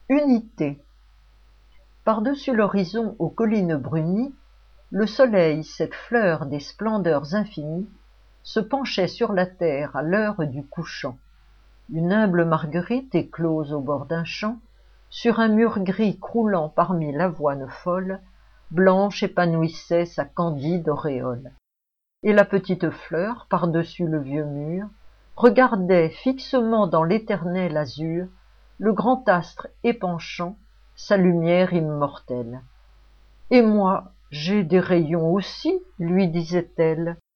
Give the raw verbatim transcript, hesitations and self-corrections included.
Unité. Par-dessus l'horizon aux collines brunies, le soleil, cette fleur des splendeurs infinies, se penchait sur la terre à l'heure du couchant. Une humble marguerite éclose au bord d'un champ, sur un mur gris croulant parmi l'avoine folle, blanche épanouissait sa candide auréole. Et la petite fleur, par-dessus le vieux mur, regardait fixement dans l'éternel azur le grand astre épanchant sa lumière immortelle. « Et moi, j'ai des rayons aussi, lui disait-elle,